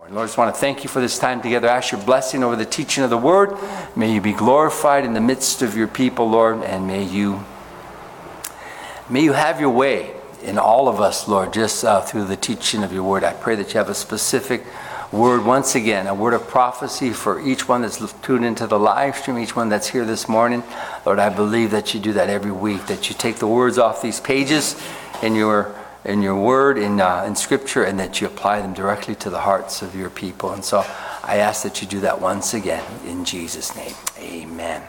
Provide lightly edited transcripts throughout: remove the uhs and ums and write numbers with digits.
Lord, I just want to thank you for this time together. I ask your blessing over the teaching of the word. May you be glorified in the midst of your people, Lord, and may you have your way in all of us, Lord, just through the teaching of your word. I pray that you have a specific word once again, a word of prophecy for each one that's tuned into the live stream, each one that's here this morning. Lord, I believe that you do that every week, that you take the words off these pages in your word, in Scripture, and that you apply them directly to the hearts of your people. And so I ask that you do that once again in Jesus' name. Amen.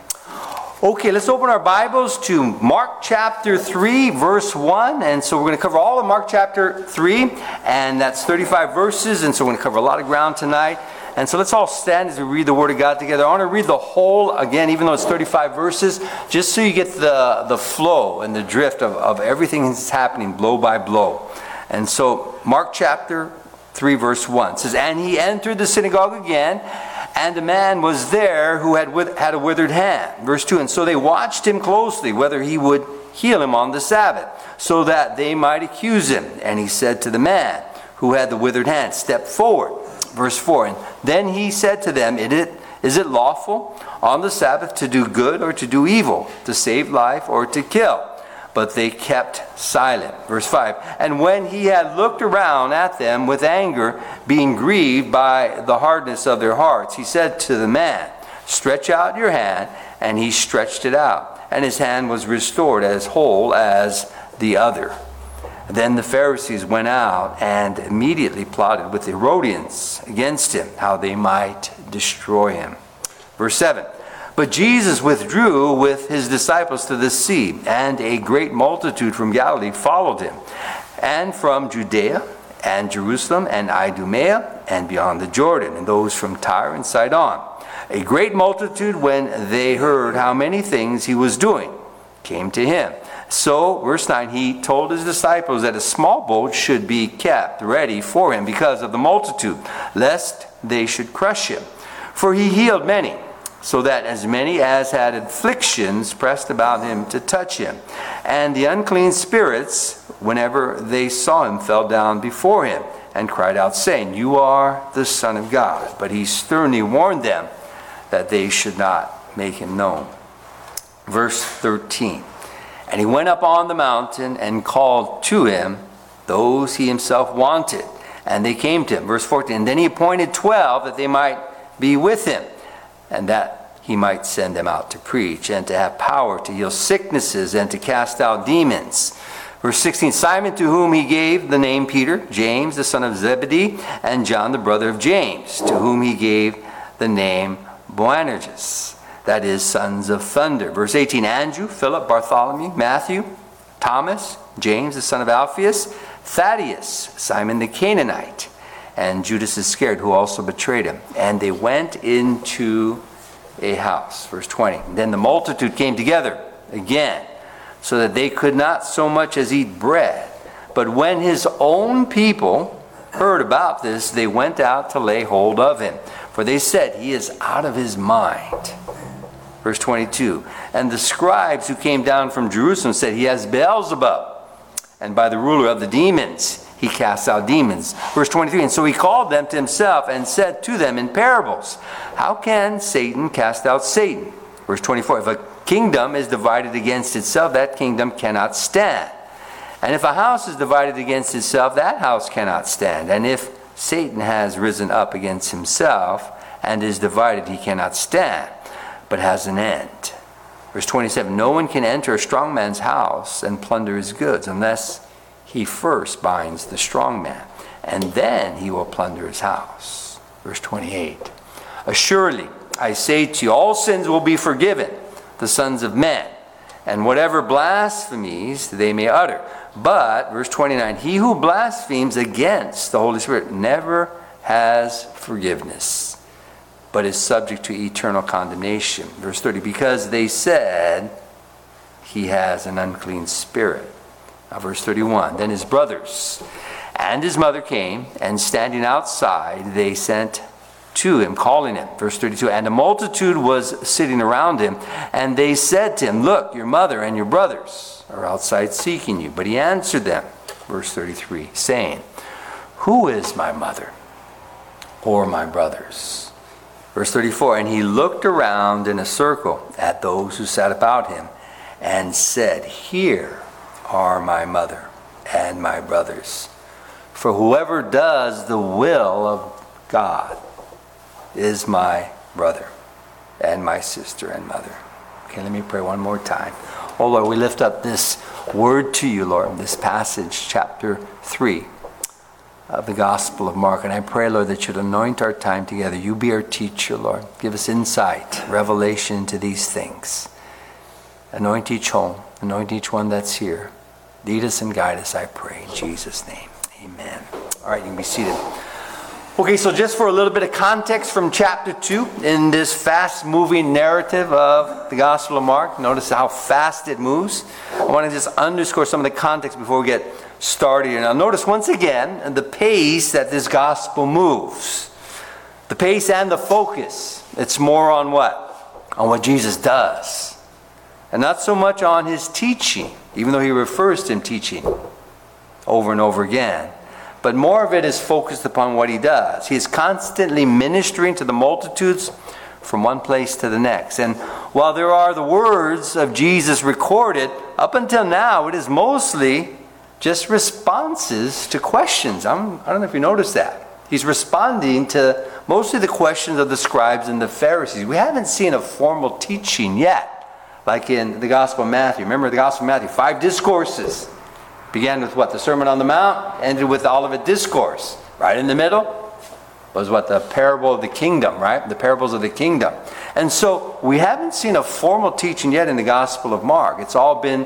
Okay, let's open our Bibles to Mark chapter 3, verse 1. And so we're going to cover all of Mark chapter 3, and that's 35 verses. And so we're going to cover a lot of ground tonight. And so let's all stand as we read the Word of God together. I want to read the whole, again, even though it's 35 verses, just so you get the flow and the drift of everything that's happening blow by blow. And so Mark chapter 3, verse 1 says, "And he entered the synagogue again, and a man was there who had a withered hand." Verse 2, "And so they watched him closely, whether he would heal him on the Sabbath, so that they might accuse him. And he said to the man who had the withered hand, 'Step forward.'" Verse 4, "And then he said to them, Is it lawful on the Sabbath to do good or to do evil, to save life or to kill?' But they kept silent." Verse 5, "And when he had looked around at them with anger, being grieved by the hardness of their hearts, he said to the man, 'Stretch out your hand.' And he stretched it out, and his hand was restored as whole as the other. Then the Pharisees went out and immediately plotted with the Herodians against him, how they might destroy him." Verse 7, "But Jesus withdrew with his disciples to the sea, and a great multitude from Galilee followed him, and from Judea and Jerusalem and Idumea and beyond the Jordan, and those from Tyre and Sidon. A great multitude, when they heard how many things he was doing, came to him. So," verse 9, "he told his disciples that a small boat should be kept ready for him because of the multitude, lest they should crush him. For he healed many, so that as many as had afflictions pressed about him to touch him. And the unclean spirits, whenever they saw him, fell down before him and cried out, saying, 'You are the Son of God.' But he sternly warned them that they should not make him known." Verse 13, "And he went up on the mountain and called to him those he himself wanted, and they came to him." Verse 14, "And then he appointed 12 that they might be with him, and that he might send them out to preach, and to have power to heal sicknesses, and to cast out demons." Verse 16, "Simon, to whom he gave the name Peter, James the son of Zebedee, and John the brother of James, to whom he gave the name Boanerges, that is, sons of thunder." Verse 18, "Andrew, Philip, Bartholomew, Matthew, Thomas, James the son of Alphaeus, Thaddeus, Simon the Canaanite, and Judas Iscariot, who also betrayed him. And they went into a house." Verse 20, "Then the multitude came together again, so that they could not so much as eat bread. But when his own people heard about this, they went out to lay hold of him. For they said, 'He is out of his mind.'" Verse 22, "And the scribes who came down from Jerusalem said, 'He has Beelzebub, and by the ruler of the demons he casts out demons.'" Verse 23, "And so he called them to himself and said to them in parables, 'How can Satan cast out Satan?' Verse 24, "If a kingdom is divided against itself, that kingdom cannot stand. And if a house is divided against itself, that house cannot stand. And if Satan has risen up against himself and is divided, he cannot stand, but has an end." Verse 27, "No one can enter a strong man's house and plunder his goods unless he first binds the strong man, and then he will plunder his house." Verse 28, "Assuredly, I say to you, all sins will be forgiven the sons of men, and whatever blasphemies they may utter. But," verse 29, "he who blasphemes against the Holy Spirit never has forgiveness, but is subject to eternal condemnation." Verse 30, "Because they said he has an unclean spirit." Now verse 31, "Then his brothers and his mother came, and standing outside they sent to him, calling him." Verse 32, "And a multitude was sitting around him, and they said to him, 'Look, your mother and your brothers are outside seeking you.' But he answered them," verse 33, saying, "Who is my mother? or my brothers? Verse 34, and he looked around in a circle at those who sat about him and said, here are my mother and my brothers. For whoever does the will of God is my brother and my sister and mother. Okay, let me pray one more time. Oh Lord, we lift up this word to you, Lord, this passage, chapter 3 of the Gospel of Mark. And I pray, Lord, that you'd anoint our time together. You be our teacher, Lord. Give us insight, revelation into these things. Anoint each home. Anoint each one that's here. Lead us and guide us, I pray. In Jesus' name, amen. All right, you can be seated. Okay, so just for a little bit of context from chapter 2 in this fast-moving narrative of the Gospel of Mark. Notice how fast it moves. I want to just underscore some of the context before we get started here. Now notice once again the pace that this Gospel moves. The pace and the focus. It's more on what? On what Jesus does. And not so much on his teaching, even though he refers to him teaching over and over again. But more of it is focused upon what he does. He is constantly ministering to the multitudes from one place to the next. And while there are the words of Jesus recorded, up until now it is mostly just responses to questions. I don't know if you noticed that. He's responding to mostly the questions of the scribes and the Pharisees. We haven't seen a formal teaching yet, like in the Gospel of Matthew. Remember the Gospel of Matthew, 5 discourses. Began with what? The Sermon on the Mount, ended with the Olivet Discourse. Right in the middle was what? The parable of the kingdom, right? The parables of the kingdom. And so we haven't seen a formal teaching yet in the Gospel of Mark. It's all been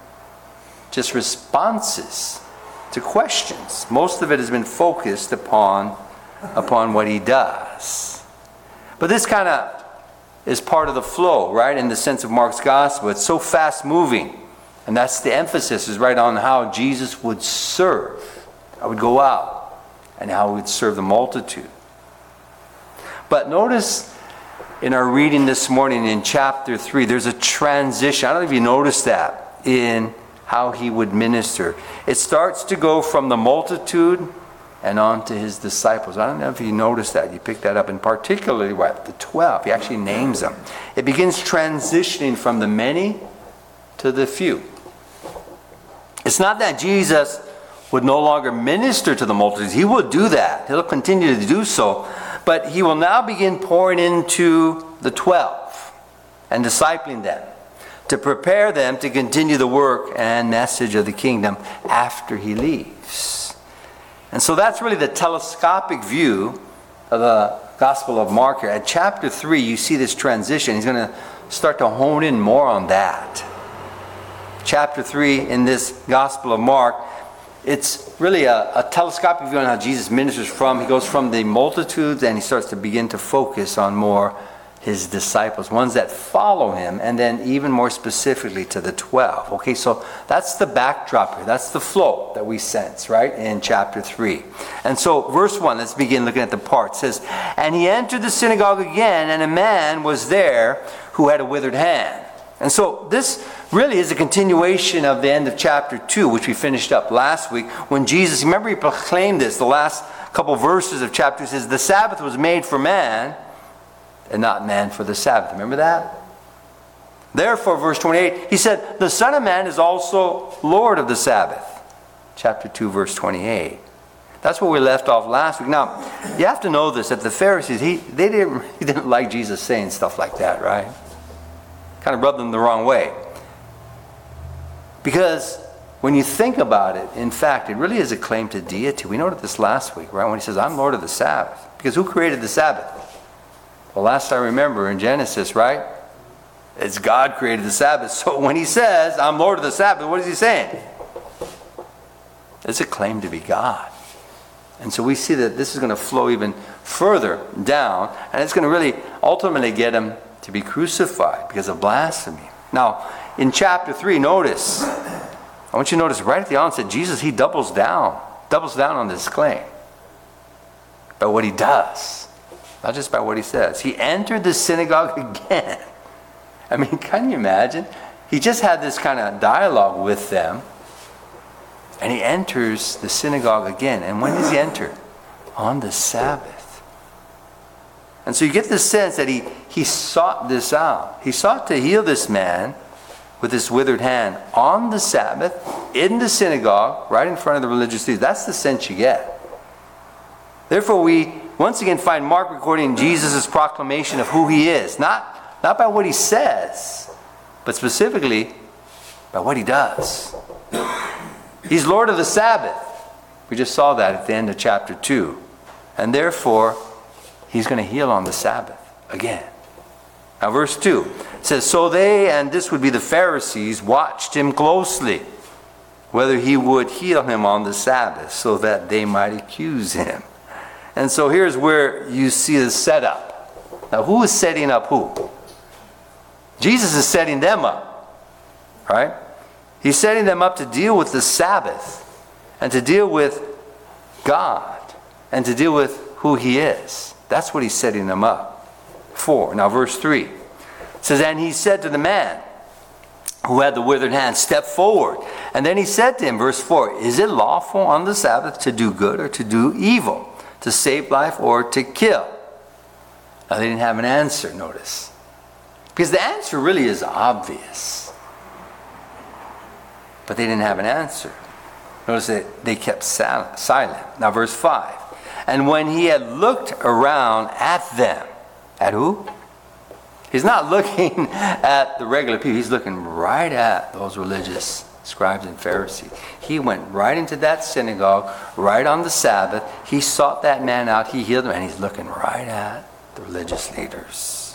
just responses to questions. Most of it has been focused upon what he does. But this kind of is part of the flow, right? In the sense of Mark's Gospel. It's so fast moving. And that's the emphasis, is right on how Jesus would serve. How he would go out and how he would serve the multitude. But notice in our reading this morning in chapter 3, there's a transition. I don't know if you noticed that in how he would minister. It starts to go from the multitude and on to his disciples. I don't know if you noticed that. You picked that up. And particularly what? The 12. He actually names them. It begins transitioning from the many to the few. It's not that Jesus would no longer minister to the multitudes. He will do that. He'll continue to do so. But he will now begin pouring into the 12 and discipling them to prepare them to continue the work and message of the kingdom after he leaves. And so that's really the telescopic view of the Gospel of Mark here. At chapter 3, you see this transition. He's going to start to hone in more on that. Chapter 3 in this Gospel of Mark, it's really a telescopic view on how Jesus ministers from. He goes from the multitudes and he starts to begin to focus on more his disciples, ones that follow him, and then even more specifically to the 12. Okay, so that's the backdrop here. That's the flow that we sense, right, in chapter 3. And so verse 1, let's begin looking at the part. It says, and he entered the synagogue again, and a man was there who had a withered hand. And so this really is a continuation of the end of chapter 2, which we finished up last week, when Jesus, remember he proclaimed this, the last couple verses of chapter 2 says, the Sabbath was made for man, and not man for the Sabbath. Remember that? Therefore, verse 28, he said, the Son of Man is also Lord of the Sabbath. Chapter 2, verse 28. That's where we left off last week. Now, you have to know this, that the Pharisees, they didn't like Jesus saying stuff like that, right? Kind of rubbed them the wrong way. Because when you think about it, in fact, it really is a claim to deity. We noted this last week, right? When he says, I'm Lord of the Sabbath. Because who created the Sabbath? Well, last I remember in Genesis, right? It's God created the Sabbath. So when he says, I'm Lord of the Sabbath, what is he saying? It's a claim to be God. And so we see that this is going to flow even further down. And it's going to really ultimately get him to be crucified because of blasphemy. Now, in chapter 3, notice. I want you to notice right at the onset, Jesus, he doubles down on this claim. By what he does. Not just by what he says. He entered the synagogue again. I mean, can you imagine? He just had this kind of dialogue with them. And he enters the synagogue again. And when does he enter? On the Sabbath. And so you get the sense that he sought this out. He sought to heal this man with this withered hand on the Sabbath, in the synagogue, right in front of the religious leaders. That's the sense you get. Therefore, we once again find Mark recording Jesus' proclamation of who he is. Not by what he says, but specifically by what he does. He's Lord of the Sabbath. We just saw that at the end of chapter 2. And therefore, he's going to heal on the Sabbath again. Now verse 2 says, so they, and this would be the Pharisees, watched him closely, whether he would heal him on the Sabbath, so that they might accuse him. And so here's where you see the setup. Now who is setting up who? Jesus is setting them up. Right? He's setting them up to deal with the Sabbath, and to deal with God, and to deal with who he is. That's what he's setting them up for. Now verse 3 says, and he said to the man who had the withered hand, step forward. And then he said to him, verse 4, is it lawful on the Sabbath to do good or to do evil, to save life or to kill? Now they didn't have an answer, notice. Because the answer really is obvious. But they didn't have an answer. Notice that they kept silent. Now verse 5. And when he had looked around at them, at who? He's not looking at the regular people. He's looking right at those religious scribes and Pharisees. He went right into that synagogue, right on the Sabbath. He sought that man out. He healed him. And he's looking right at the religious leaders.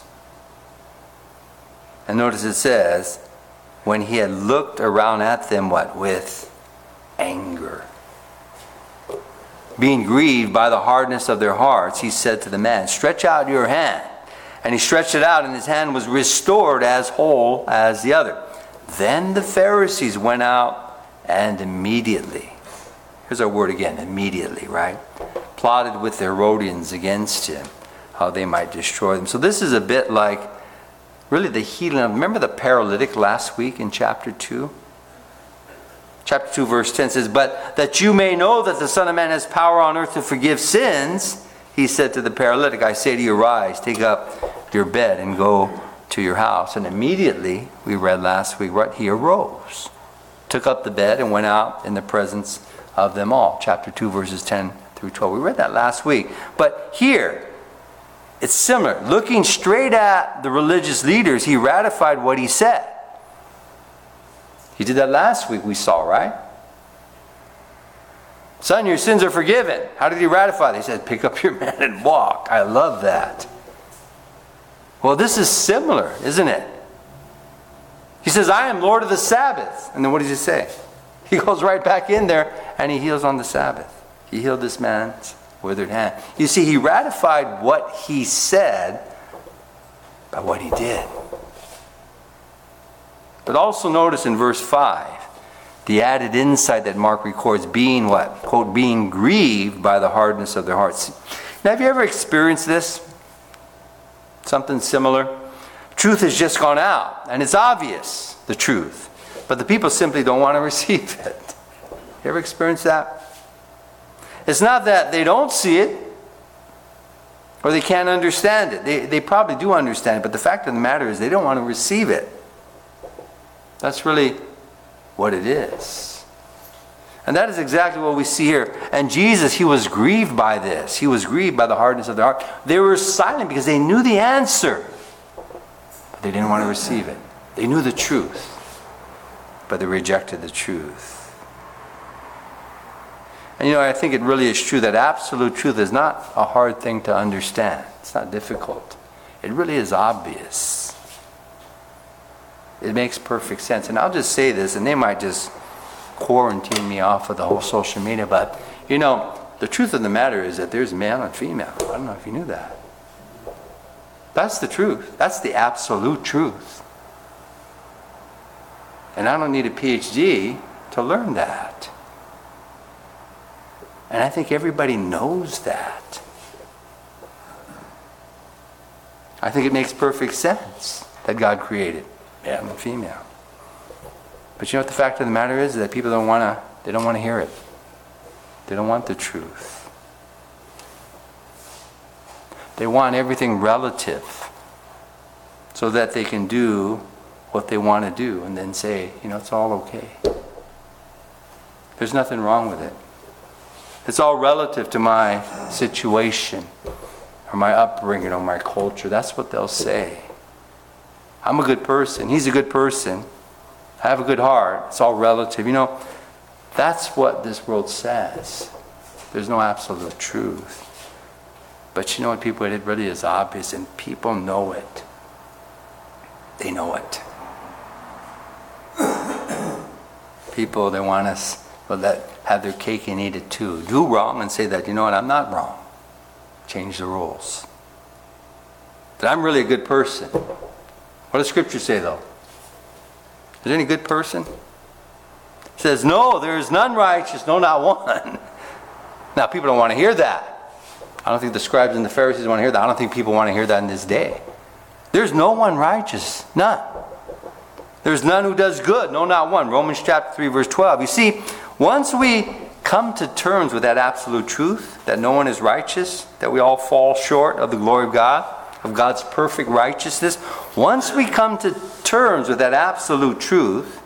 And notice it says, when he had looked around at them, what? With anger. Being grieved by the hardness of their hearts, he said to the man, stretch out your hand. And he stretched it out, and his hand was restored as whole as the other. Then the Pharisees went out, and immediately, here's our word again, immediately, right? Plotted with the Herodians against him, how they might destroy them. So this is a bit like, really the healing of, remember the paralytic last week in chapter 2? Chapter 2 verse 10 says, but that you may know that the Son of Man has power on earth to forgive sins, he said to the paralytic, I say to you, rise, take up your bed and go to your house. And immediately, we read last week, right, he arose, took up the bed and went out in the presence of them all. Chapter 2 verses 10 through 12. We read that last week. But here, it's similar. Looking straight at the religious leaders, he ratified what he said. He did that last week, we saw, right? Son, your sins are forgiven. How did he ratify that? He said, pick up your mat and walk. I love that. Well, this is similar, isn't it? He says, I am Lord of the Sabbath. And then what does he say? He goes right back in there and he heals on the Sabbath. He healed this man's withered hand. You see, he ratified what he said by what he did. But also notice in verse 5, the added insight that Mark records, being what? Quote, being grieved by the hardness of their hearts. Now, have you ever experienced this? Something similar? Truth has just gone out, and it's obvious, the truth. But the people simply don't want to receive it. You ever experienced that? It's not that they don't see it, or they can't understand it. They probably do understand it, but the fact of the matter is they don't want to receive it. That's really what it is. And that is exactly what we see here. And Jesus, he was grieved by this. He was grieved by the hardness of their heart. They were silent because they knew the answer, but they didn't want to receive it. They knew the truth, but they rejected the truth. And I think it really is true that absolute truth is not a hard thing to understand. It's not difficult. It really is obvious. It makes perfect sense. And I'll just say this, and they might just quarantine me off of the whole social media, but the truth of the matter is that there's male and female. I don't know if you knew that. That's the truth. That's the absolute truth. And I don't need a PhD to learn that. And I think everybody knows that. I think it makes perfect sense that God created male and female. But you know what the fact of the matter is? That people don't want to hear it. They don't want the truth. They want everything relative so that they can do what they want to do and then say, it's all okay. There's nothing wrong with it. It's all relative to my situation or my upbringing or my culture. That's what they'll say. I'm a good person. He's a good person. I have a good heart. It's all relative. That's what this world says. There's no absolute truth. But you know what, people? It really is obvious, and people know it. They know it. People, they want us that have their cake and eat it too. Do wrong and say that, I'm not wrong. Change the rules. That I'm really a good person. What does Scripture say, though? Is there any good person? It says, no, there is none righteous, no, not one. Now, people don't want to hear that. I don't think the scribes and the Pharisees want to hear that. I don't think people want to hear that in this day. There's no one righteous. None. There's none who does good. No, not one. Romans chapter 3, verse 12. You see, once we come to terms with that absolute truth, that no one is righteous, that we all fall short of the glory of God, of God's perfect righteousness, once we come to terms with that absolute truth,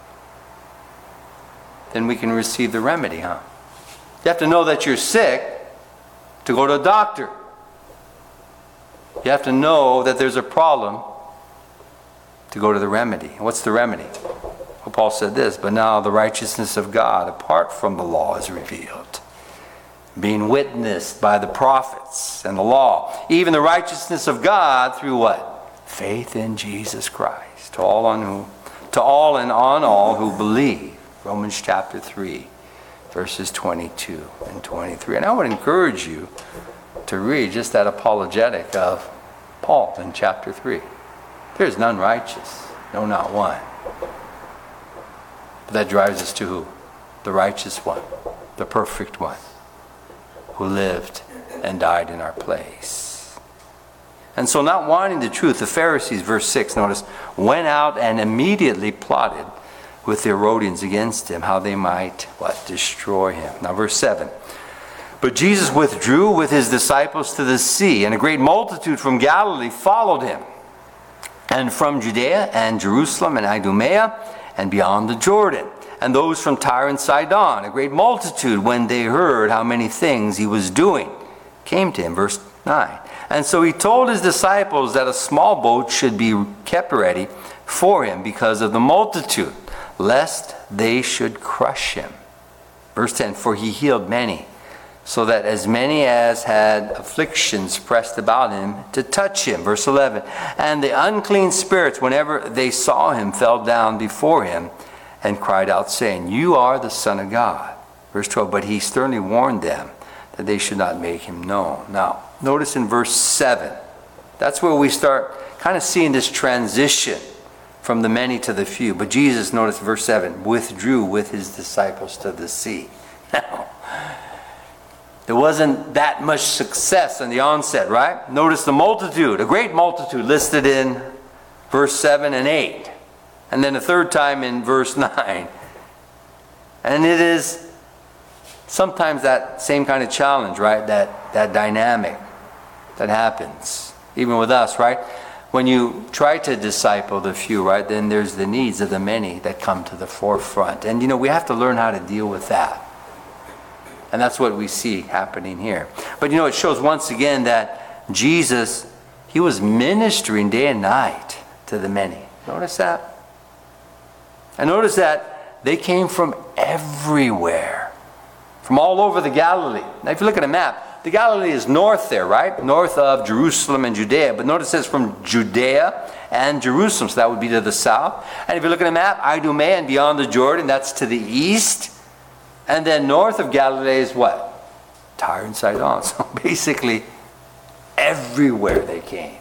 then we can receive the remedy, You have to know that you're sick to go to a doctor. You have to know that there's a problem to go to the remedy. What's the remedy? Well, Paul said this, but now the righteousness of God apart from the law is revealed, being witnessed by the prophets and the law, even the righteousness of God through what? Faith in Jesus Christ, to all and on all who believe. Romans chapter 3, verses 22 and 23. And I would encourage you to read just that apologetic of Paul in chapter 3. There is none righteous, no, not one. But that drives us to who? The righteous one, the perfect one, who lived and died in our place. And so, not wanting the truth, the Pharisees, verse 6, notice, went out and immediately plotted with the Herodians against him, how they might, destroy him. Now, verse 7. But Jesus withdrew with his disciples to the sea, and a great multitude from Galilee followed him, and from Judea and Jerusalem and Idumea and beyond the Jordan, and those from Tyre and Sidon. A great multitude, when they heard how many things he was doing, came to him. Verse 9. And so he told his disciples that a small boat should be kept ready for him because of the multitude, lest they should crush him. Verse 10, for he healed many, so that as many as had afflictions pressed about him to touch him. Verse 11, and the unclean spirits, whenever they saw him, fell down before him and cried out, saying, you are the Son of God. Verse 12, but he sternly warned them that they should not make him known. Now, notice in verse 7, that's where we start kind of seeing this transition from the many to the few. But Jesus, notice verse 7, withdrew with his disciples to the sea. Now, there wasn't that much success in the onset, right? Notice the multitude, a great multitude listed in verse 7 and 8. And then a third time in verse 9. And it is sometimes that same kind of challenge, right? That dynamic that happens, even with us, right? When you try to disciple the few, right, then there's the needs of the many that come to the forefront. And, we have to learn how to deal with that. And that's what we see happening here. But, it shows once again that Jesus, he was ministering day and night to the many. Notice that? And notice that they came from everywhere, from all over the Galilee. Now, if you look at a map, the Galilee is north there, right? North of Jerusalem and Judea. But notice it says from Judea and Jerusalem. So that would be to the south. And if you look at a map, Idumea and beyond the Jordan, that's to the east. And then north of Galilee is what? Tyre and Sidon. So basically, everywhere they came.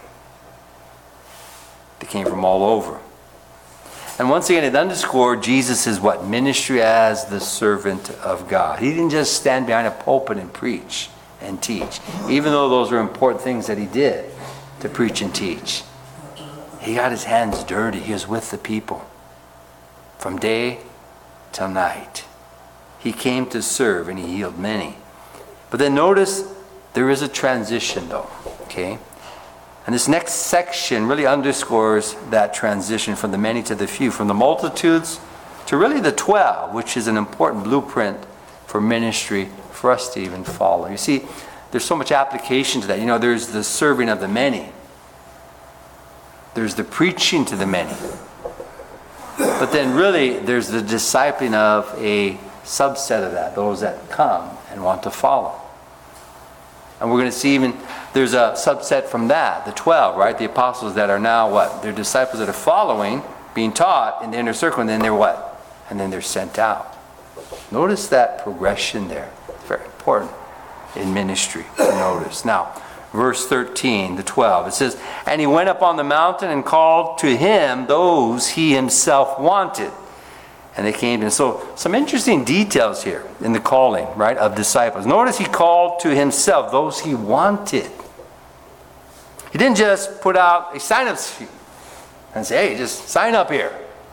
They came from all over. And once again, it underscored Jesus' ministry as the servant of God. He didn't just stand behind a pulpit and preach and teach, even though those are important things that he did to preach and teach. He got his hands dirty. He was with the people from day till night. He came to serve and he healed many. But then notice there is a transition though. Okay? And this next section really underscores that transition from the many to the few, from the multitudes to really the 12, which is an important blueprint for ministry for us to even follow. You see, there's so much application to that. You know, there's the serving of the many. There's the preaching to the many. But then really, there's the discipling of a subset of that, those that come and want to follow. And we're going to see even, there's a subset from that, the 12, right? The apostles that are now what? They're disciples that are following, being taught in the inner circle, and then they're what? And then they're sent out. Notice that progression there. It's very important in ministry to notice. Now, verse 13, the 12, it says, "And he went up on the mountain and called to him those he himself wanted. And they came to him." So, some interesting details here in the calling, right, of disciples. Notice he called to himself those he wanted. He didn't just put out a sign-up sheet and say, "Hey, just sign up here."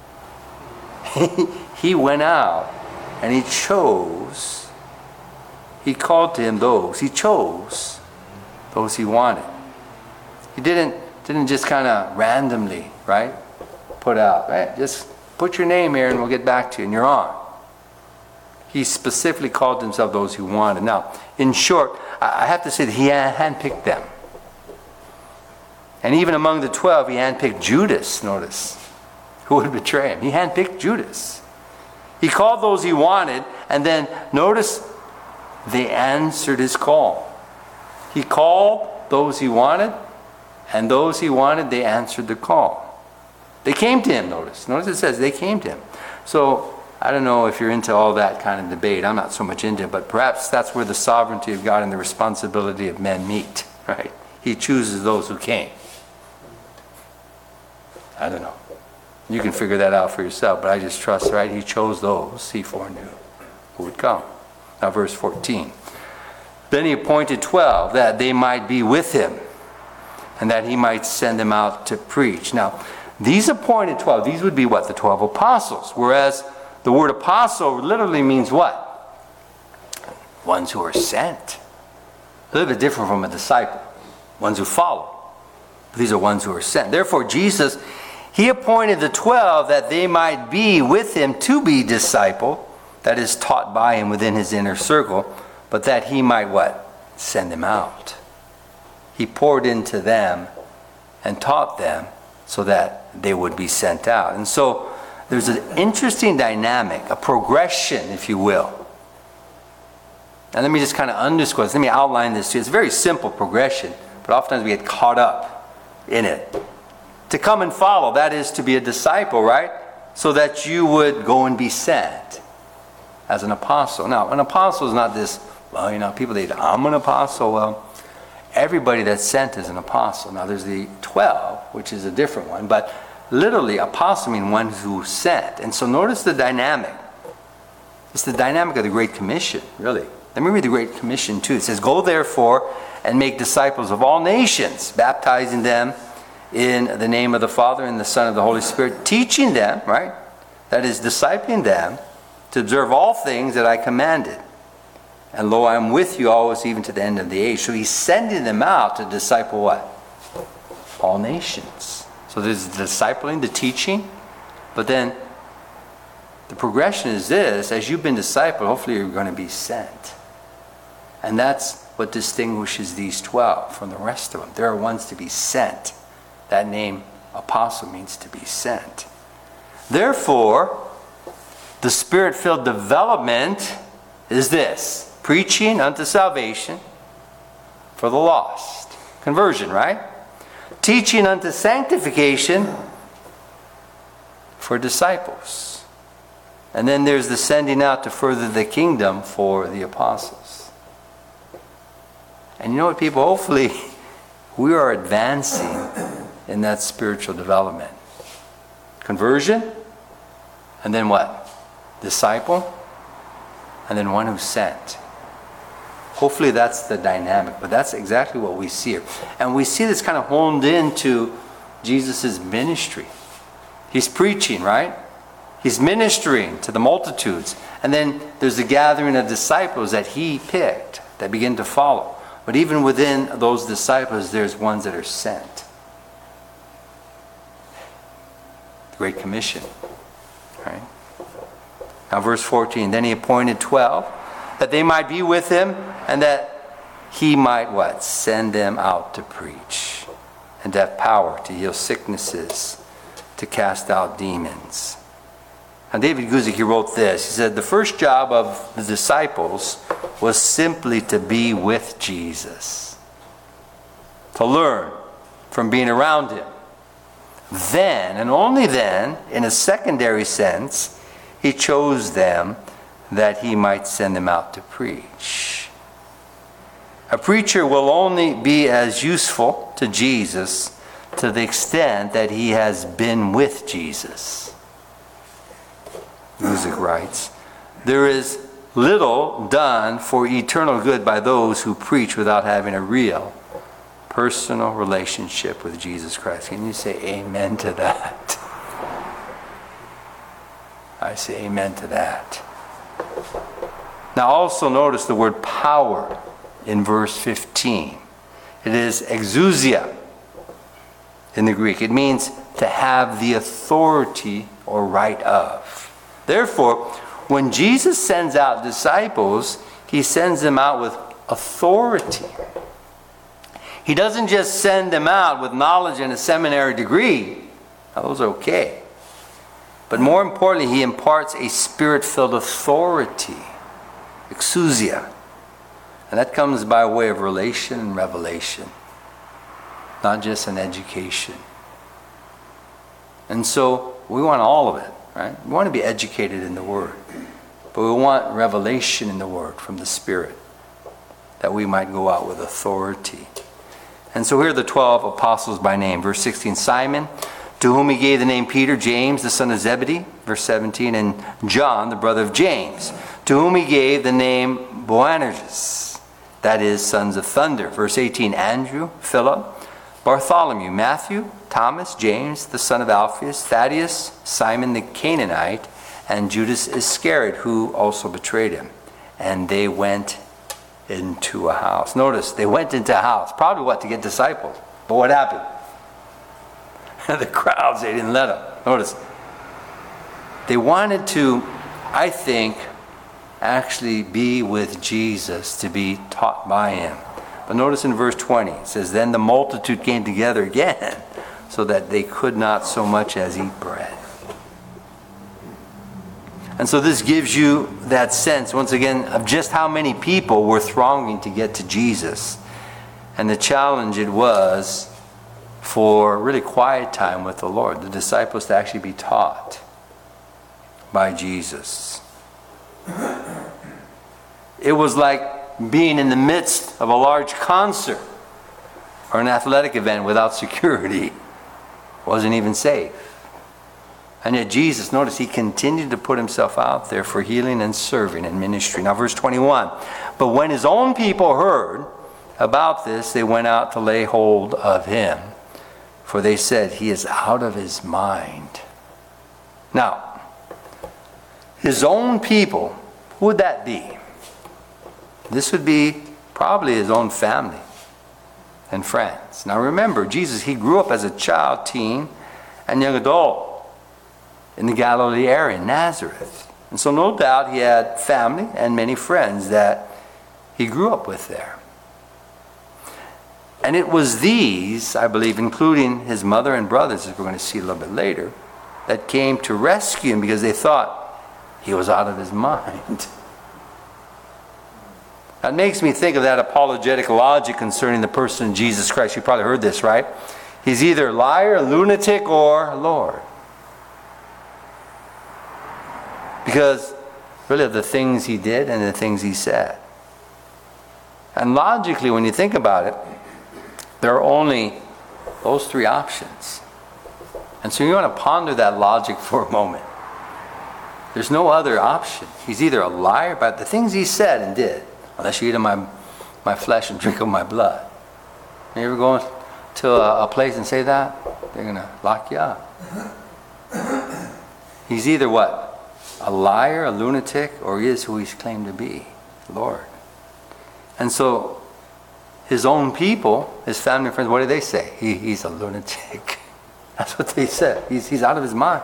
He went out and he chose. He called to him those. He chose those he wanted. He didn't just kind of randomly, right, put out, right, just put your name here and we'll get back to you and you're on. He specifically called himself those he wanted. Now, in short, I have to say that he handpicked them. And even among the 12, he handpicked Judas, notice, who would betray him. He handpicked Judas. He called those he wanted, and then notice they answered his call. He called those he wanted, and those he wanted, they answered the call. They came to him, notice. Notice it says they came to him. So, I don't know if you're into all that kind of debate. I'm not so much into it, but perhaps that's where the sovereignty of God and the responsibility of men meet, right? He chooses those who came. I don't know. You can figure that out for yourself, but I just trust, right? He chose those he foreknew who would come. Now, verse 14. "Then he appointed 12 that they might be with him, and that he might send them out to preach." Now, these appointed 12, these would be what? The 12 apostles. Whereas the word apostle literally means what? Ones who are sent. A little bit different from a disciple. Ones who follow. But these are ones who are sent. Therefore, Jesus, he appointed the 12 that they might be with him to be discipled, that is, taught by him within his inner circle, but that he might what? Send them out. He poured into them and taught them so that they would be sent out. And so there's an interesting dynamic, a progression, if you will. And let me just kind of underscore this. Let me outline this to you. It's a very simple progression, but oftentimes we get caught up in it. To come and follow, that is to be a disciple, right? So that you would go and be sent as an apostle. Now, an apostle is not this, well, you know, people think, I'm an apostle. Well, everybody that's sent is an apostle. Now, there's the 12, which is a different one, but literally, apostle means one who's sent. And so notice the dynamic. It's the dynamic of the Great Commission, really. Let me read the Great Commission too. It says, "Go therefore and make disciples of all nations, baptizing them in the name of the Father and the Son and the Holy Spirit, teaching them," right? That is, discipling them to observe all things that I commanded. "And lo, I am with you always, even to the end of the age." So he's sending them out to disciple what? All nations. So there's the discipling, the teaching, but then the progression is this: as you've been discipled, hopefully you're going to be sent. And that's what distinguishes these 12 from the rest of them. There are ones to be sent. That name, apostle, means to be sent. Therefore, the Spirit-filled development is this: preaching unto salvation for the lost. Conversion, right? Teaching unto sanctification for disciples. And then there's the sending out to further the kingdom for the apostles. And you know what, people? Hopefully, we are advancing in that spiritual development. Conversion, and then what? Disciple, and then one who's sent. Hopefully that's the dynamic, but that's exactly what we see here. And we see this kind of honed into Jesus' ministry. He's preaching, right? He's ministering to the multitudes. And then there's the gathering of disciples that he picked that begin to follow. But even within those disciples, there's ones that are sent. The Great Commission. Right? Now verse 14, then he appointed 12, that they might be with him, and that he might what? Send them out to preach, and to have power to heal sicknesses, to cast out demons. Now David Guzik, he wrote this. He said, the first job of the disciples was simply to be with Jesus, to learn from being around him. Then, and only then, in a secondary sense, he chose them that he might send them out to preach. A preacher will only be as useful to Jesus to the extent that he has been with Jesus. Guzik writes, there is little done for eternal good by those who preach without having a real personal relationship with Jesus Christ. Can you say amen to that? I say amen to that. Now also notice the word power in verse 15. It is exousia in the Greek. It means to have the authority or right of. Therefore, when Jesus sends out disciples, he sends them out with authority. He doesn't just send them out with knowledge and a seminary degree. Now, those are okay. But more importantly, he imparts a spirit-filled authority, exousia. And that comes by way of relation and revelation, not just an education. And so we want all of it, right? We want to be educated in the Word. But we want revelation in the Word from the Spirit, that we might go out with authority. And so here are the 12 apostles by name. Verse 16, Simon, to whom he gave the name Peter, James, the son of Zebedee. Verse 17, and John, the brother of James, to whom he gave the name Boanerges, that is, sons of thunder. Verse 18, Andrew, Philip, Bartholomew, Matthew, Thomas, James, the son of Alphaeus, Thaddeus, Simon the Canaanite, and Judas Iscariot, who also betrayed him. And they went into a house. Notice, they went into a house. Probably what? To get disciples. But what happened? The crowds, they didn't let them. Notice, they wanted to, I think, actually be with Jesus, to be taught by him. But notice in verse 20, it says, then the multitude came together again, so that they could not so much as eat bread. And so this gives you that sense, once again, of just how many people were thronging to get to Jesus. And the challenge it was for really quiet time with the Lord, the disciples to actually be taught by Jesus. It was like being in the midst of a large concert or an athletic event without security. Wasn't even safe. And yet Jesus, notice, he continued to put himself out there for healing and serving and ministry. Now verse 21, but when his own people heard about this, they went out to lay hold of him, for they said, he is out of his mind. Now, his own people, who would that be? This would be probably his own family and friends. Now remember, Jesus, he grew up as a child, teen, and young adult in the Galilee area, Nazareth. And so no doubt he had family and many friends that he grew up with there. And it was these, I believe, including his mother and brothers, as we're going to see a little bit later, that came to rescue him because they thought he was out of his mind. That makes me think of that apologetic logic concerning the person of Jesus Christ. You probably heard this, right? He's either a liar, a lunatic, or Lord. Because really of the things he did and the things he said. And logically, when you think about it, there are only those three options. And so you want to ponder that logic for a moment. There's no other option. He's either a liar by the things he said and did, unless you eat of my flesh and drink of my blood. You ever go to a place and say that? They're going to lock you up. He's either what? A liar, a lunatic, or he is who he's claimed to be, Lord. And so his own people, his family and friends, what did they say? He's a lunatic. That's what they said. He's out of his mind.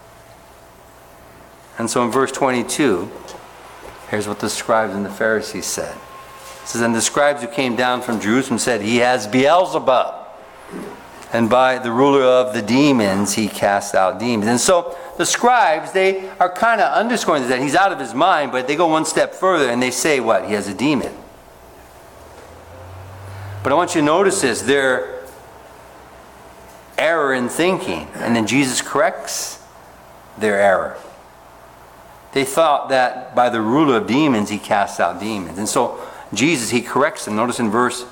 And so in verse 22, here's what the scribes and the Pharisees said. It says, and the scribes who came down from Jerusalem said, he has Beelzebub, and by the ruler of the demons he casts out demons. And so the scribes, they are kind of underscoring that he's out of his mind, but they go one step further and they say what? He has a demon. But I want you to notice this, their error in thinking, and then Jesus corrects their error. They thought that by the ruler of demons he casts out demons. And so Jesus, he corrects them. Notice in verse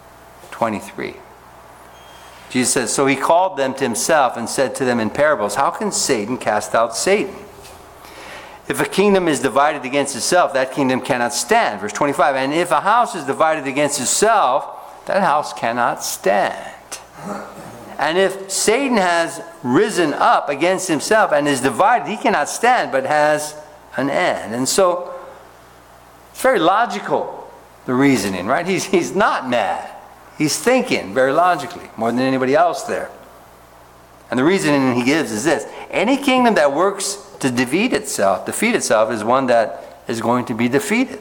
23. Jesus says, so he called them to himself and said to them in parables, how can Satan cast out Satan? If a kingdom is divided against itself, that kingdom cannot stand. Verse 25, and if a house is divided against itself, that house cannot stand. And if Satan has risen up against himself and is divided, he cannot stand, but has an end. And so, it's very logical, the reasoning, right? He's not mad. He's thinking very logically, more than anybody else there. And the reasoning he gives is this. Any kingdom that works to defeat itself is one that is going to be defeated.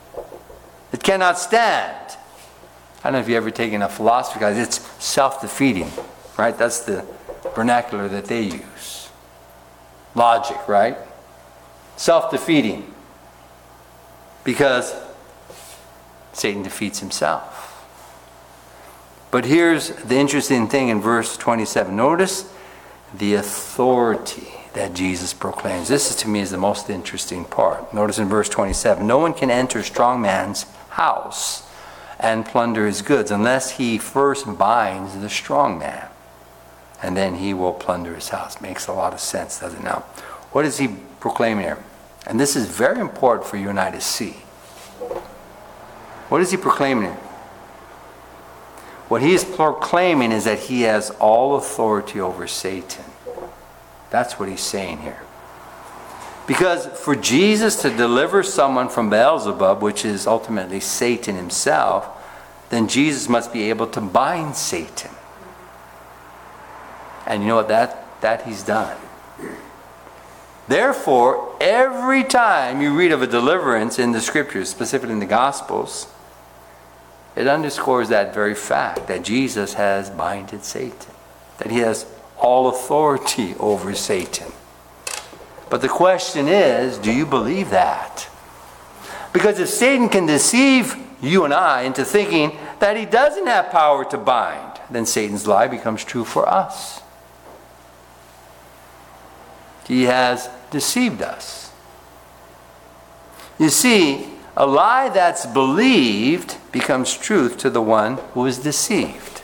It cannot stand. I don't know if you've ever taken a philosophy class. It's self-defeating, right? That's the vernacular that they use. Logic, right? Self-defeating. Because Satan defeats himself. But here's the interesting thing in verse 27. Notice the authority that Jesus proclaims. This, to me, is the most interesting part. Notice in verse 27. No one can enter a strong man's house and plunder his goods unless he first binds the strong man. And then he will plunder his house. Makes a lot of sense, doesn't it now? What is he proclaiming here? And this is very important for you and I to see. What is he proclaiming here? What he is proclaiming is that he has all authority over Satan. That's what he's saying here. Because for Jesus to deliver someone from Beelzebub, which is ultimately Satan himself, then Jesus must be able to bind Satan. And you know what? That he's done. Therefore, every time you read of a deliverance in the Scriptures, specifically in the Gospels, it underscores that very fact that Jesus has binded Satan. That he has all authority over Satan. But the question is, do you believe that? Because if Satan can deceive you and I into thinking that he doesn't have power to bind, then Satan's lie becomes true for us. He has deceived us. You see, a lie that's believed becomes truth to the one who is deceived.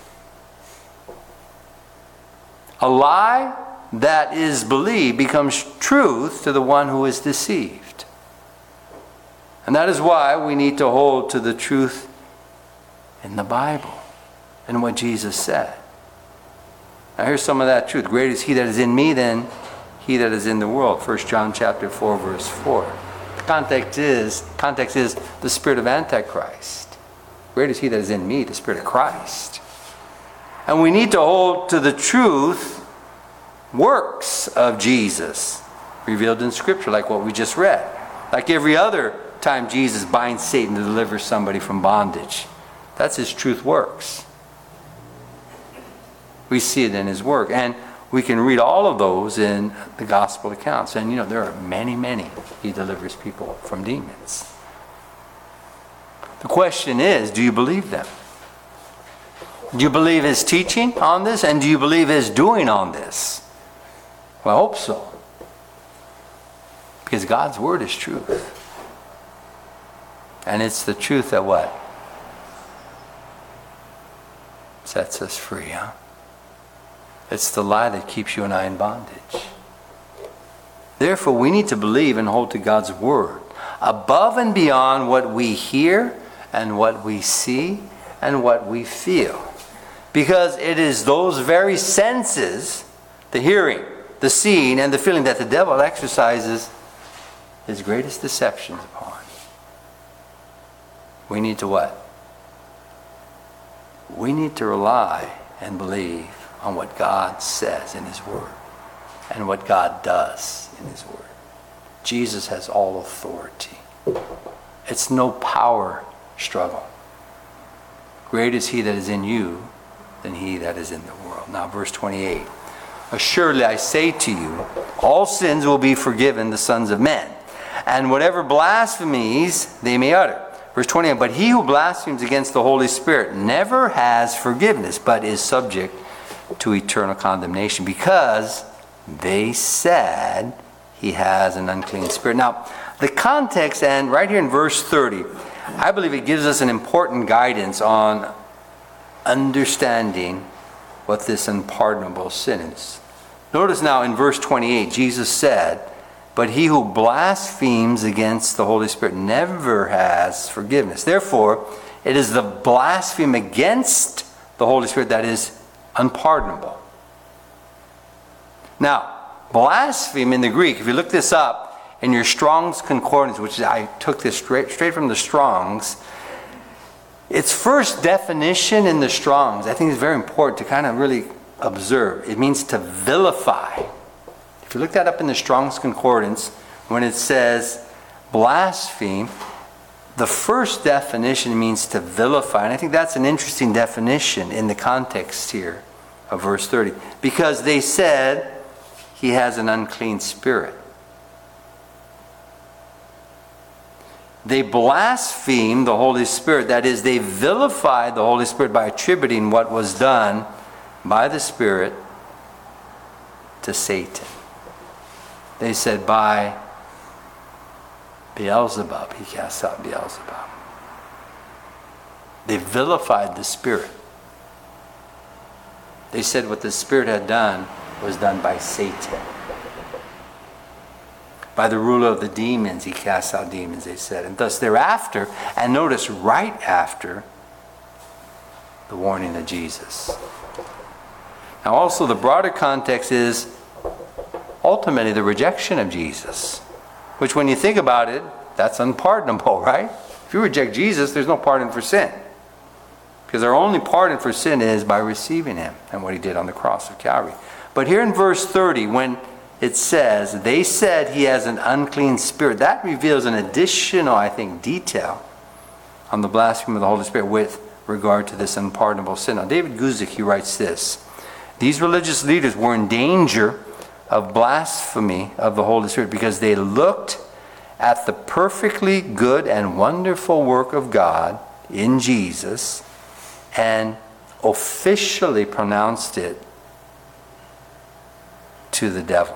A lie that is believed becomes truth to the one who is deceived. And that is why we need to hold to the truth in the Bible and what Jesus said. Now here's some of that truth. Greater is he that is in me than he that is in the world. 1 John chapter 4, verse 4. The context is the spirit of Antichrist. Greater is he that is in me, the spirit of Christ. And we need to hold to the truth works of Jesus revealed in Scripture, like what we just read. Like every other time Jesus binds Satan to deliver somebody from bondage. That's his truth works. We see it in his work. And we can read all of those in the gospel accounts. And you know, there are many, many he delivers people from demons. The question is, do you believe them? Do you believe his teaching on this? And do you believe his doing on this? Well, I hope so. Because God's word is truth. And it's the truth that what? Sets us free, huh? It's the lie that keeps you and I in bondage. Therefore, we need to believe and hold to God's word above and beyond what we hear and what we see and what we feel. Because it is those very senses, the hearing, the seeing, and the feeling, that the devil exercises his greatest deceptions upon. We need to what? we need to rely and believe on what God says in his word and what God does in his word. Jesus has all authority. It's no power struggle. Greater is he that is in you than he that is in the world. Now, verse 28. Assuredly, I say to you, all sins will be forgiven the sons of men, and whatever blasphemies they may utter. Verse 28. But he who blasphemes against the Holy Spirit never has forgiveness, but is subject to eternal condemnation, because they said he has an unclean spirit. Now, the context, and right here in verse 30, I believe it gives us an important guidance on understanding what this unpardonable sin is. Notice now in verse 28, Jesus said, but he who blasphemes against the Holy Spirit never has forgiveness. Therefore, it is the blasphemy against the Holy Spirit that is unpardonable. Now, blaspheme in the Greek, if you look this up in your Strong's Concordance, which I took this straight from the Strong's, its first definition in the Strong's, I think is very important to kind of really observe. It means to vilify. If you look that up in the Strong's Concordance, when it says blaspheme, the first definition means to vilify. And I think that's an interesting definition in the context here of verse 30. Because they said he has an unclean spirit. They blaspheme the Holy Spirit. That is, they vilified the Holy Spirit by attributing what was done by the Spirit to Satan. They said, by Beelzebub, he casts out Beelzebub. They vilified the Spirit. They said what the Spirit had done was done by Satan. By the ruler of the demons, he casts out demons, they said. And thus thereafter, and notice right after, the warning of Jesus. Now also the broader context is ultimately the rejection of Jesus. Which when you think about it, that's unpardonable, right? If you reject Jesus, there's no pardon for sin. Because our only pardon for sin is by receiving him and what he did on the cross of Calvary. But here in verse 30, when it says, they said he has an unclean spirit, that reveals an additional, I think, detail on the blasphemy of the Holy Spirit with regard to this unpardonable sin. Now, David Guzik, he writes this: these religious leaders were in danger of blasphemy of the Holy Spirit because they looked at the perfectly good and wonderful work of God in Jesus and officially pronounced it to the devil.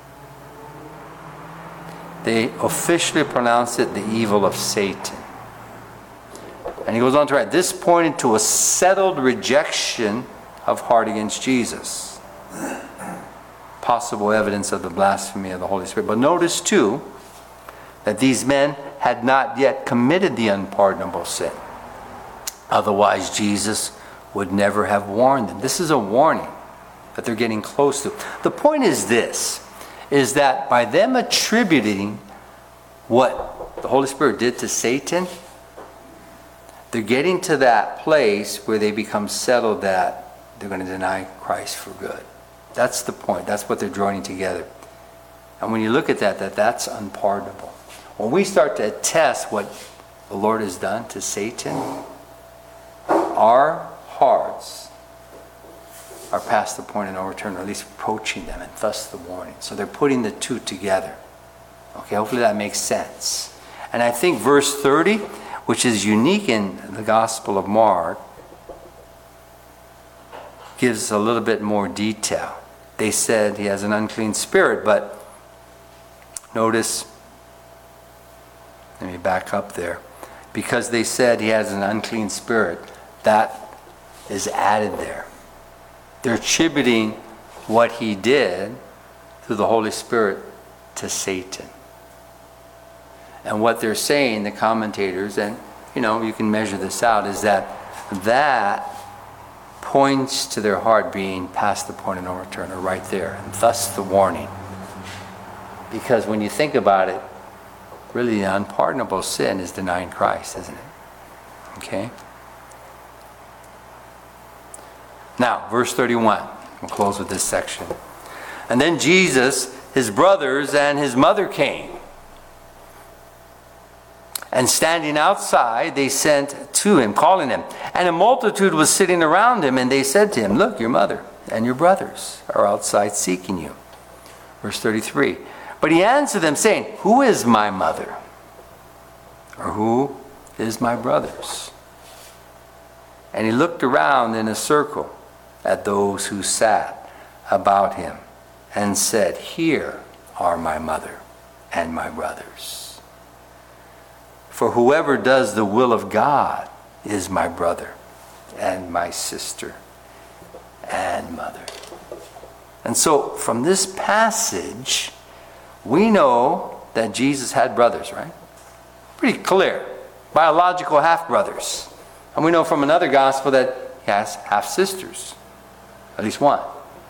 They officially pronounced it the evil of Satan. And he goes on to write, this pointed to a settled rejection of heart against Jesus. Possible evidence of the blasphemy of the Holy Spirit. But notice too, that these men had not yet committed the unpardonable sin. Otherwise, Jesus would never have warned them. This is a warning that they're getting close to. The point is this, is that by them attributing what the Holy Spirit did to Satan, they're getting to that place where they become settled that they're going to deny Christ for good. That's the point. That's what they're joining together. And when you look at that, that's unpardonable. When we start to attest what the Lord has done to Satan, our hearts are past the point of no return, or at least approaching them, and thus the warning. So they're putting the two together. Okay, hopefully that makes sense. And I think verse 30, which is unique in the Gospel of Mark, gives a little bit more detail. They said he has an unclean spirit, but notice, let me back up there. Because they said he has an unclean spirit, that is added there. They're attributing what he did through the Holy Spirit to Satan. And what they're saying, the commentators, and you can measure this out, is that points to their heart being past the point of no return, or right there, and thus the warning. Because when you think about it, really the unpardonable sin is denying Christ, isn't it? Okay? Now, verse 31. We'll close with this section. And then Jesus, his brothers, and his mother came. And standing outside, they sent to him, calling him. And a multitude was sitting around him, and they said to him, "Look, your mother and your brothers are outside seeking you." Verse 33. But he answered them, saying, "Who is my mother? Or who is my brothers?" And he looked around in a circle at those who sat about him, and said, "Here are my mother and my brothers. For whoever does the will of God is my brother and my sister and mother." And so from this passage, we know that Jesus had brothers, right? Pretty clear. Biological half-brothers. And we know from another gospel that he has half-sisters. At least one.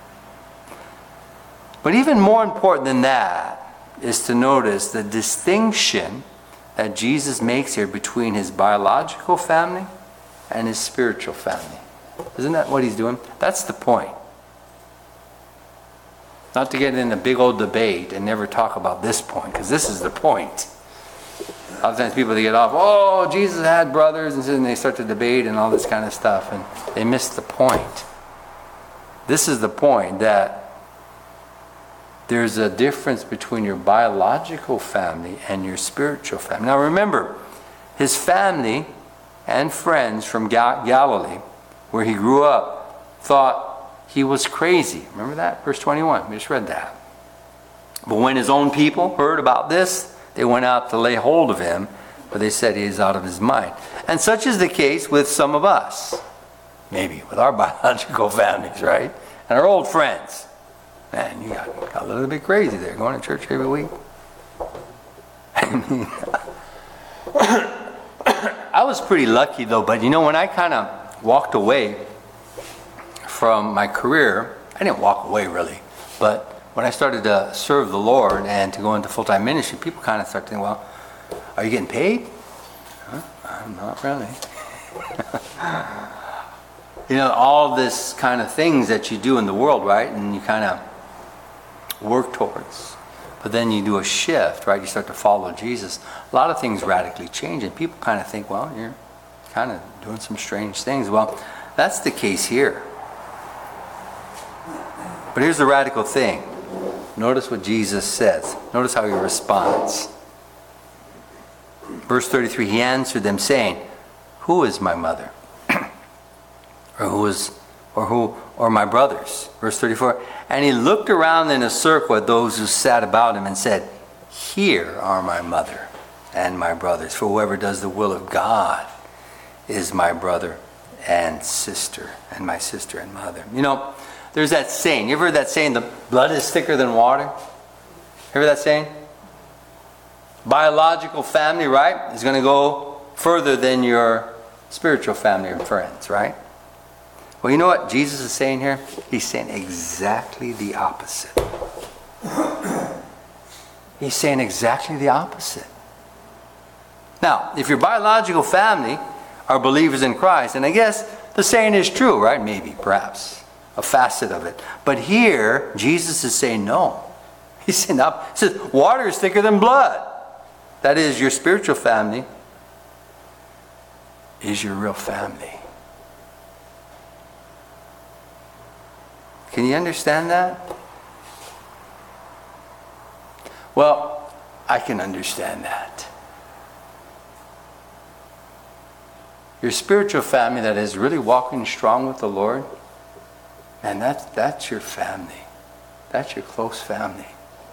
But even more important than that is to notice the distinction that Jesus makes here between his biological family and his spiritual family. Isn't that what he's doing? That's the point. Not to get in a big old debate and never talk about this point, because this is the point. A lot of times people, they get off, "Oh, Jesus had brothers," and then they start to debate and all this kind of stuff, and they miss the point. This is the point, that there's a difference between your biological family and your spiritual family. Now remember, his family and friends from Galilee, where he grew up, thought he was crazy. Remember that? Verse 21. We just read that. But when his own people heard about this, they went out to lay hold of him, for they said he is out of his mind. And such is the case with some of us. Maybe with our biological families, right? And our old friends. Man, you got a little bit crazy there, going to church every week. I mean, I was pretty lucky though, but you know, when I kind of walked away from my career, I didn't walk away really, but when I started to serve the Lord and to go into full-time ministry, people kind of start thinking, "Well, are you getting paid?" I'm not really. You know, all this kind of things that you do in the world, right? And you kind of work towards. But then you do a shift, right? You start to follow Jesus. A lot of things radically change, and people kind of think, "Well, you're kind of doing some strange things." Well, that's the case here. But here's the radical thing. Notice what Jesus says. Notice how he responds. Verse 33, he answered them, saying, "Who is my mother? or my brothers?" Verse 34, and he looked around in a circle at those who sat about him and said, "Here are my mother and my brothers. For whoever does the will of God is my brother and sister, and my sister and mother." You know, there's that saying. You ever heard that saying, the blood is thicker than water? Heard that saying? Biological family, right, is going to go further than your spiritual family and friends, right? Well, you know what Jesus is saying here? He's saying exactly the opposite. He's saying exactly the opposite. Now, if your biological family are believers in Christ, and I guess the saying is true, right? Maybe, perhaps, a facet of it. But here, Jesus is saying no. He's saying no. He says, water is thicker than blood. That is, your spiritual family is your real family. Can you understand that? Well, I can understand that. Your spiritual family that is really walking strong with the Lord, and that's your family. That's your close family.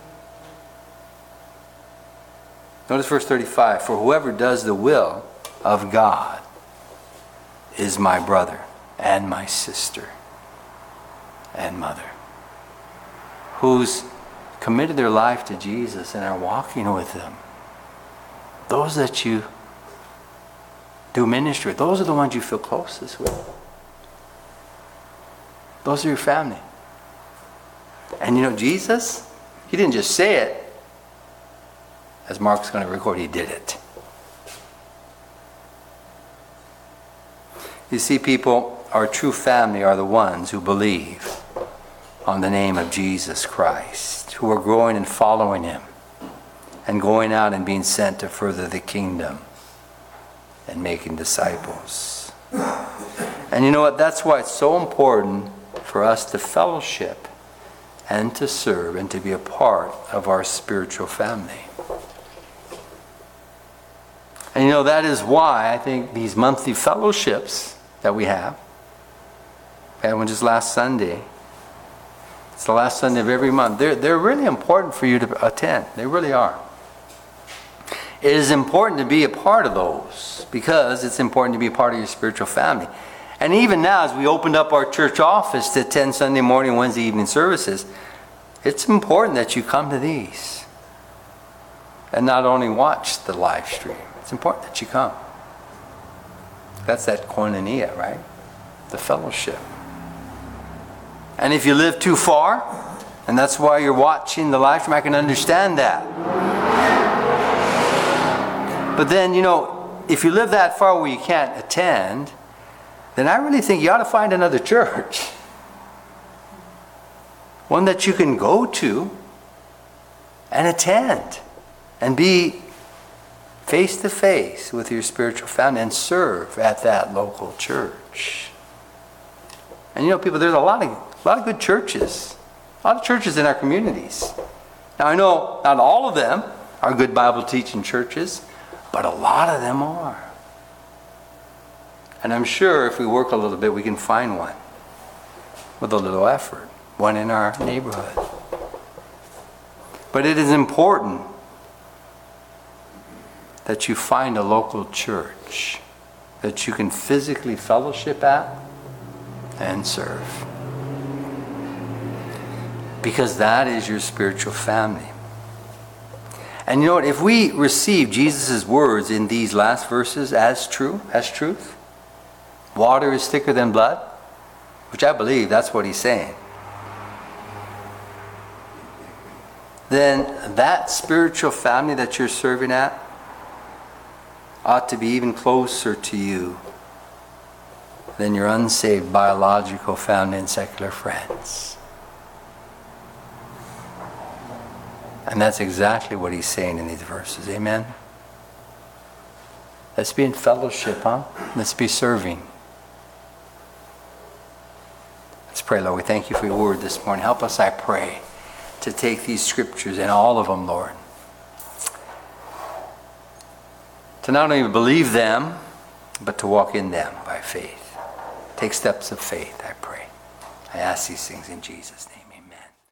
Notice verse 35. For whoever does the will of God is my brother and my sister and mother. Who's committed their life to Jesus and are walking with Him. Those that you do ministry with, those are the ones you feel closest with. Those are your family. And you know, Jesus, He didn't just say it, as Mark's going to record, He did it. You see, people, our true family are the ones who believe on the name of Jesus Christ, who are growing and following him and going out and being sent to further the kingdom and making disciples. And you know what? That's why it's so important for us to fellowship and to serve and to be a part of our spiritual family. And you know, that is why I think these monthly fellowships that we have, we had one just last Sunday. It's the last Sunday of every month. They're really important for you to attend. They really are. It is important to be a part of those because it's important to be a part of your spiritual family. And even now, as we opened up our church office to attend Sunday morning, Wednesday evening services, it's important that you come to these and not only watch the live stream. It's important that you come. That's that koinonia, right? The fellowship. And if you live too far, and that's why you're watching the live stream, I can understand that. But then, you know, if you live that far where you can't attend, then I really think you ought to find another church. One that you can go to and attend and be face to face with your spiritual family and serve at that local church. And you know, people, there's a lot of good churches. A lot of churches in our communities. Now I know not all of them are good Bible teaching churches, but a lot of them are. And I'm sure if we work a little bit, we can find one with a little effort. One in our neighborhood. But it is important that you find a local church that you can physically fellowship at and serve. Because that is your spiritual family. And you know what? If we receive Jesus' words in these last verses as truth, water is thicker than blood, which I believe that's what he's saying, then that spiritual family that you're serving at ought to be even closer to you than your unsaved biological family and secular friends. And that's exactly what he's saying in these verses. Amen? Let's be in fellowship, huh? Let's be serving. Let's pray, Lord. We thank you for your word this morning. Help us, I pray, to take these scriptures and all of them, Lord, to not only believe them, but to walk in them by faith. Take steps of faith, I pray. I ask these things in Jesus' name. Amen.